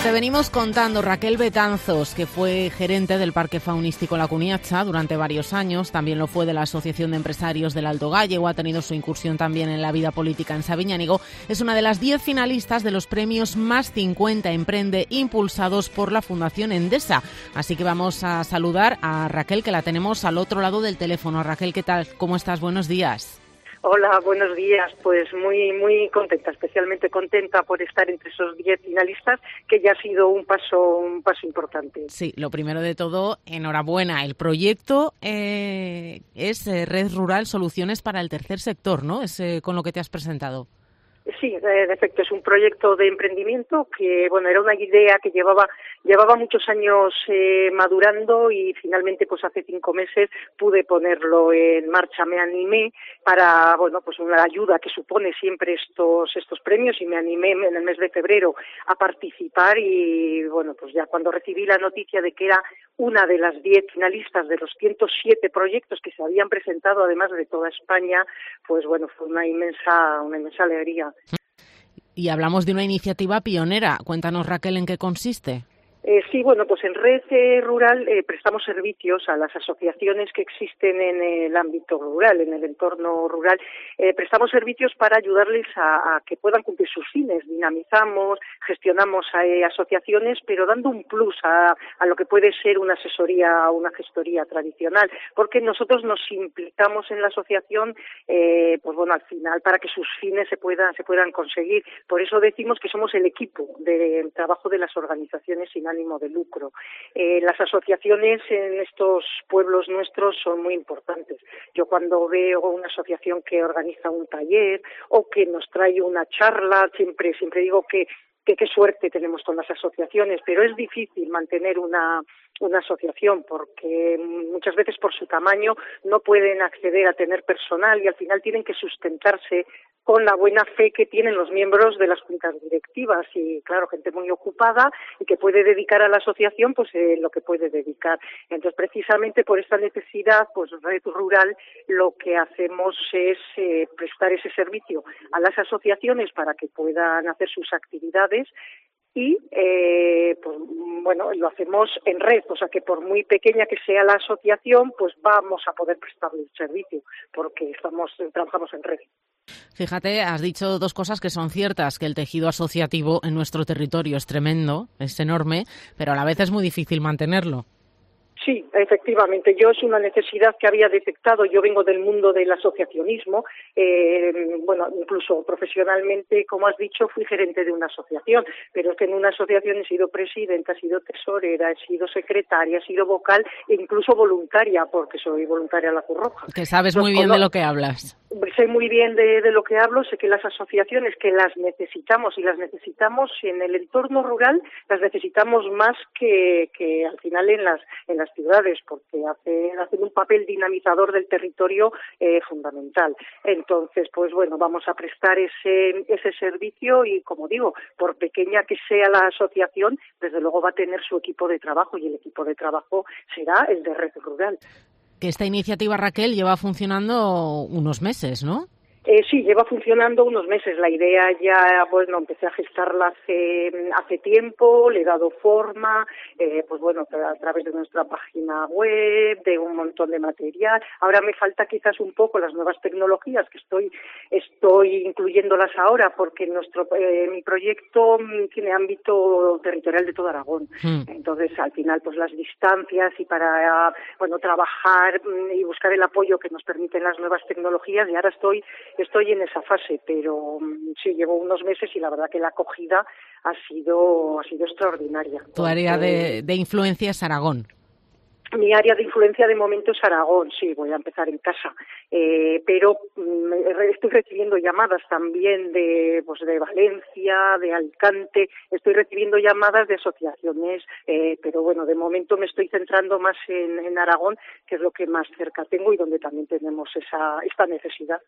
te venimos contando, Raquel Betanzos, que fue gerente del Parque Faunístico La Cuniacha durante varios años, también lo fue de la Asociación de Empresarios del Alto Gállego, ha tenido su incursión también en la vida política en Sabiñánigo, es una de las 10 finalistas de los premios Más 50 Emprende, impulsados por la Fundación Endesa. Así que vamos a saludar a Raquel, que la tenemos al otro lado del teléfono. Raquel, ¿qué tal? ¿Cómo estás? Buenos días. Hola, buenos días. Pues muy contenta, especialmente contenta por estar entre esos 10 finalistas, que ya ha sido un paso importante. Sí, lo primero de todo, enhorabuena. El proyecto es Red Rural Soluciones para el Tercer Sector, ¿no? Es con lo que te has presentado. Sí, de efecto, es un proyecto de emprendimiento que, bueno, era una idea que llevaba muchos años madurando y finalmente, pues hace 5 meses pude ponerlo en marcha. Me animé para, bueno, pues una ayuda que supone siempre estos premios, y me animé en el mes de febrero a participar y, bueno, pues ya cuando recibí la noticia de que era una de las 10 finalistas de los 107 proyectos que se habían presentado, además de toda España, pues bueno, fue una inmensa alegría. Y hablamos de una iniciativa pionera. Cuéntanos, Raquel, ¿en qué consiste? Sí, bueno, pues en Red Rural prestamos servicios a las asociaciones que existen en el ámbito rural, en el entorno rural. Prestamos servicios para ayudarles a que puedan cumplir sus fines. Dinamizamos, gestionamos asociaciones, pero dando un plus a lo que puede ser una asesoría o una gestoría tradicional, porque nosotros nos implicamos en la asociación, pues bueno, al final, para que sus fines se puedan conseguir. Por eso decimos que somos el equipo de trabajo de las organizaciones sin ánimo de lucro. Las asociaciones en estos pueblos nuestros son muy importantes. Yo cuando veo una asociación que organiza un taller o que nos trae una charla, siempre digo que qué suerte tenemos con las asociaciones, pero es difícil mantener una asociación porque muchas veces por su tamaño no pueden acceder a tener personal y al final tienen que sustentarse con la buena fe que tienen los miembros de las juntas directivas y, claro, gente muy ocupada y que puede dedicar a la asociación pues lo que puede dedicar. Entonces, precisamente por esta necesidad, pues Red Rural lo que hacemos es prestar ese servicio a las asociaciones para que puedan hacer sus actividades y pues bueno, lo hacemos en red, o sea que por muy pequeña que sea la asociación, pues vamos a poder prestarle el servicio porque trabajamos en red. Fíjate, has dicho 2 cosas que son ciertas, que el tejido asociativo en nuestro territorio es tremendo, es enorme, pero a la vez es muy difícil mantenerlo. Sí, efectivamente. Es una necesidad que había detectado. Yo vengo del mundo del asociacionismo. Bueno, incluso profesionalmente, como has dicho, fui gerente de una asociación, pero es que en una asociación he sido presidenta, he sido tesorera, he sido secretaria, he sido vocal e incluso voluntaria, porque soy voluntaria a la Cruz Roja. Que sabes muy bien de lo que hablas. Sé muy bien de lo que hablo, sé que las asociaciones que las necesitamos y las necesitamos en el entorno rural, las necesitamos más que al final en las ciudades, porque hacen un papel dinamizador del territorio fundamental. Entonces, pues bueno, vamos a prestar ese servicio y, como digo, por pequeña que sea la asociación, desde luego va a tener su equipo de trabajo y el equipo de trabajo será el de Red Rural. Que esta iniciativa, Raquel, lleva funcionando unos meses, ¿no? Sí, lleva funcionando unos meses. La idea ya, bueno, empecé a gestarla hace tiempo, le he dado forma, pues bueno, a través de nuestra página web, de un montón de material. Ahora me falta quizás un poco las nuevas tecnologías que estoy incluyéndolas ahora, porque mi proyecto tiene ámbito territorial de todo Aragón. Entonces, al final, pues las distancias y para, bueno, trabajar y buscar el apoyo que nos permiten las nuevas tecnologías, y ahora estoy en esa fase, pero sí, llevo unos meses y la verdad que la acogida ha sido extraordinaria. Tu área de influencia es Aragón. Mi área de influencia de momento es Aragón, sí, voy a empezar en casa, pero estoy recibiendo llamadas también de Valencia, de Alicante, estoy recibiendo llamadas de asociaciones, pero bueno, de momento me estoy centrando más en Aragón, que es lo que más cerca tengo y donde también tenemos esta necesidad.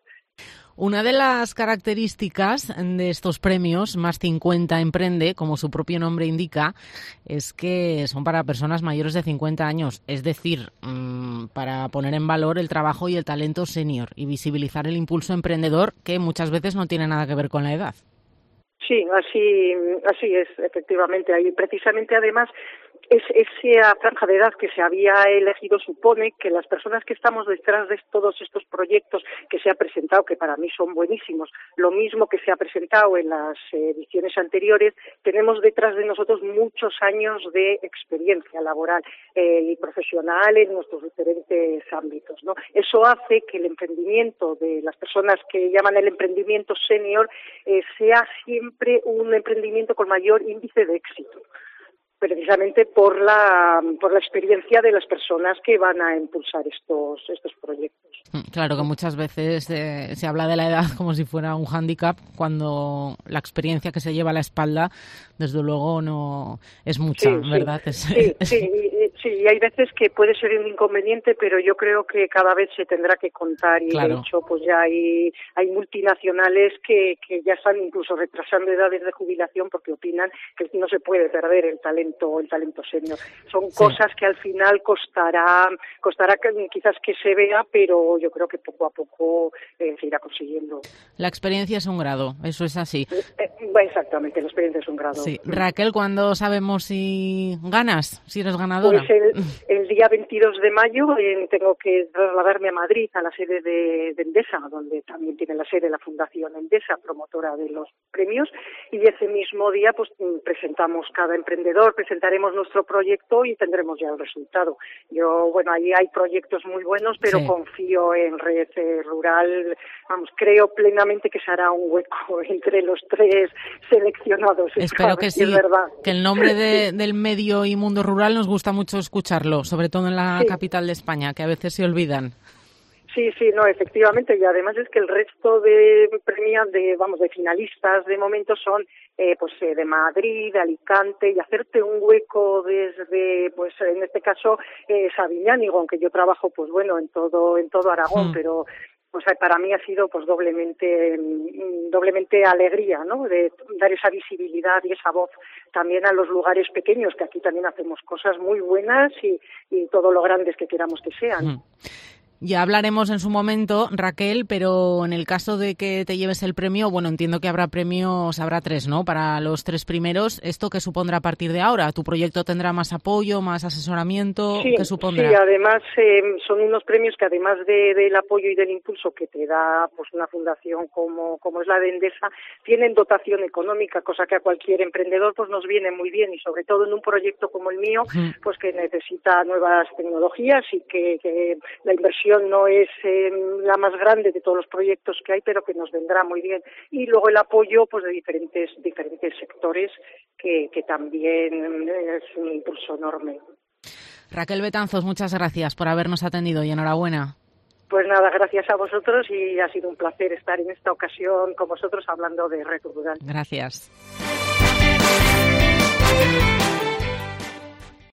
Una de las características de estos premios, Más 50 Emprende, como su propio nombre indica, es que son para personas mayores de 50 años, es decir, para poner en valor el trabajo y el talento senior y visibilizar el impulso emprendedor que muchas veces no tiene nada que ver con la edad. Sí, así es, efectivamente. Ahí precisamente, además, esa franja de edad que se había elegido supone que las personas que estamos detrás de todos estos proyectos que se ha presentado, que para mí son buenísimos, lo mismo que se ha presentado en las ediciones anteriores, tenemos detrás de nosotros muchos años de experiencia laboral y profesional en nuestros diferentes ámbitos, ¿no? Eso hace que el emprendimiento de las personas que llaman el emprendimiento senior sea siempre un emprendimiento con mayor índice de éxito, precisamente por la experiencia de las personas que van a impulsar estos proyectos. Claro que muchas veces se habla de la edad como si fuera un hándicap, cuando la experiencia que se lleva a la espalda, desde luego, no es mucha, sí, ¿verdad? Sí, y hay veces que puede ser un inconveniente, pero yo creo que cada vez se tendrá que contar y claro. De hecho pues ya hay multinacionales que ya están incluso retrasando edades de jubilación porque opinan que no se puede perder el talento senior. Son cosas que al final costará quizás que se vea, pero yo creo que poco a poco se irá consiguiendo. La experiencia es un grado, eso es así. Exactamente, la experiencia es un grado. Sí. Raquel, ¿cuándo sabemos si ganas, si eres ganadora? Pues el día 22 de mayo tengo que trasladarme a Madrid, a la sede de Endesa, donde también tiene la sede la Fundación Endesa, promotora de los premios, y ese mismo día pues presentamos cada emprendedor, presentaremos nuestro proyecto y tendremos ya el resultado. Ahí hay proyectos muy buenos, pero sí. Confío en Red Rural, creo plenamente que se hará un hueco entre los 3 seleccionados. Espero que sí, que el nombre del medio y mundo rural nos gusta mucho escucharlo, sobre todo en la capital de España, que a veces se olvidan. Sí, efectivamente, y además es que el resto de premios de finalistas de momento son de Madrid, de Alicante, y hacerte un hueco desde en este caso Sabiñánigo, aunque yo trabajo en todo Aragón, pero para mí ha sido doblemente alegría, ¿no? De dar esa visibilidad y esa voz también a los lugares pequeños, que aquí también hacemos cosas muy buenas y todo lo grandes que queramos que sean. Ya hablaremos en su momento, Raquel, pero en el caso de que te lleves el premio, entiendo que habrá 3, ¿no? Para los 3 primeros. ¿Esto qué supondrá a partir de ahora? ¿Tu proyecto tendrá más apoyo, más asesoramiento? Sí, ¿Qué supondrá? Sí, además son unos premios que además del apoyo y del impulso que te da una fundación como es la de Endesa, tienen dotación económica, cosa que a cualquier emprendedor nos viene muy bien, y sobre todo en un proyecto como el mío, que necesita nuevas tecnologías y que la inversión no es la más grande de todos los proyectos que hay, pero que nos vendrá muy bien. Y luego el apoyo de diferentes sectores que también es un impulso enorme. Raquel Betanzos, muchas gracias por habernos atendido y enhorabuena. Pues nada, gracias a vosotros, y ha sido un placer estar en esta ocasión con vosotros hablando de Red Rural. Gracias.